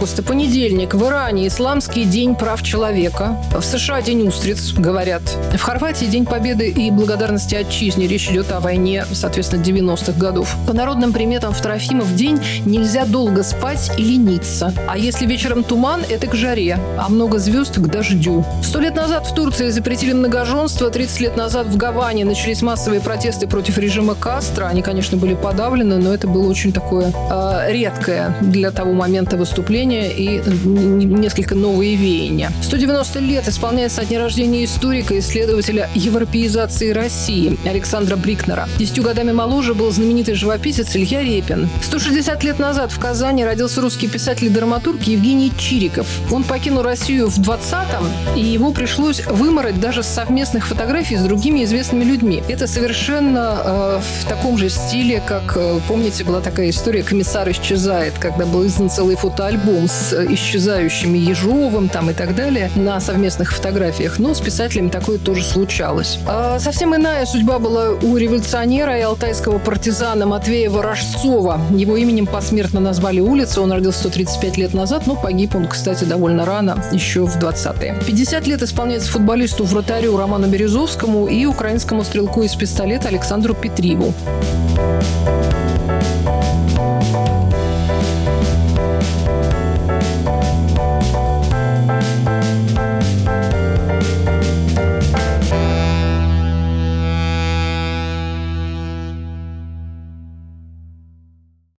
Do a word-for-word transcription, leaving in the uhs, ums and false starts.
августа, понедельник, в Иране Исламский день прав человека. В США День устриц, говорят. В Хорватии День Победы и благодарности отчизне. Речь идет о войне, соответственно, девяностых годов. По народным приметам в Трофимов день нельзя долго спать и лениться. А если вечером туман, это к жаре, а много звезд к дождю. Сто лет назад в Турции запретили многоженство, тридцать лет назад в Гаване начались массовые протесты против режима Кастро. Они, конечно, были подавлены, но это было очень такое э, редкое для того момента выступление и несколько новые веяния. сто девяносто лет исполняется со дня рождения историка, исследователя европеизации России Александра Брикнера. Десятью годами моложе был знаменитый живописец Илья Репин. сто шестьдесят лет назад в Казани родился русский писатель и драматург Евгений Чириков. Он покинул Россию в двадцатом, и его пришлось вымороть даже с совместных фотографий с другими известными людьми. Это совершенно э, в таком же стиле, как, э, помните, была такая история «Комиссар исчезает», когда был издан целый фотоальбом с исчезающими Ежовым там и так далее на совместных фотографиях. Но с писателями такое тоже случалось. А совсем иная судьба была у революционера и алтайского партизана Матвея Ворожцова. Его именем посмертно назвали улицу. Он родился сто тридцать пять лет назад, но погиб он, кстати, довольно рано, еще в двадцатые. пятьдесят лет исполняется футболисту-вратарю Роману Березовскому и украинскому стрелку из пистолета Александру Петриву.